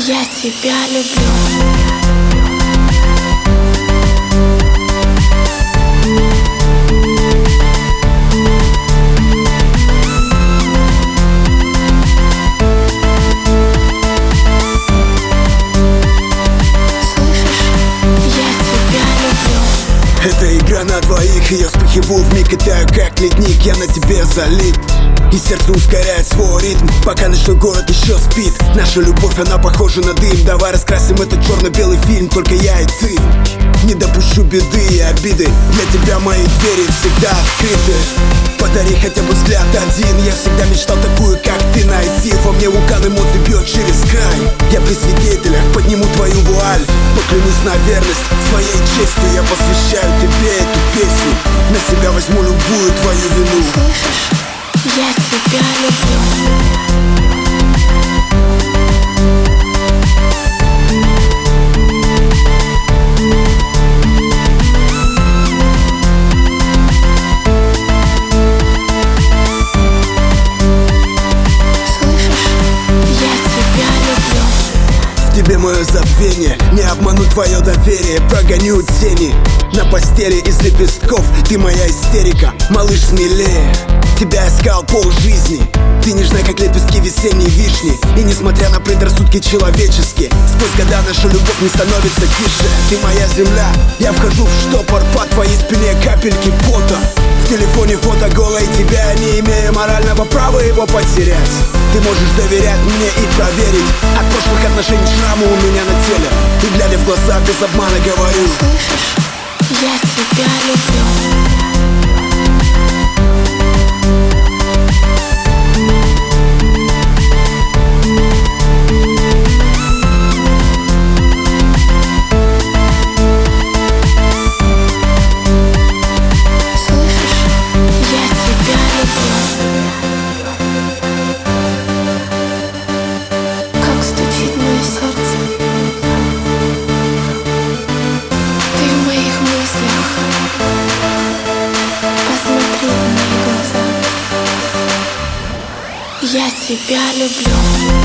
Я тебя люблю. Это игра на двоих, и я вспыхиваю вмиг и таю, как ледник. Я на тебе залип, и сердце ускоряет свой ритм, пока ночной город еще спит. Наша любовь, она похожа на дым. Давай раскрасим этот черно-белый фильм, только я и ты. Не допущу беды и обиды. Для тебя мои двери всегда открыты. Подари хотя бы взгляд один. Я всегда мечтал такую, как ты, найти. Во мне вулкан эмоций бьет через край. Я при свидетелях подниму твою вуаль. Поклянусь на верность своей честью. Я посвящаю тебе эту песню. На себя возьму любую твою вину. Слышишь? Я тебя люблю. Тебе мое забвение, не обману твое доверие. Прогоню тени на постели из лепестков. Ты моя истерика, малыш, смелее. Тебя искал полжизни. Ты нежна, как лепестки весенней вишни. И несмотря на предрассудки человеческие, сквозь года наша любовь не становится тише. Ты моя земля, я вхожу в штопор. По твоей спине капельки пота. В телефоне фото голой тебя, не имея морального права его потерять. Ты можешь доверять мне и проверить. От прошлых отношений шрамы у меня на теле. И глядя в глаза, без обмана говорю: слышишь, я тебя люблю. Я тебя люблю.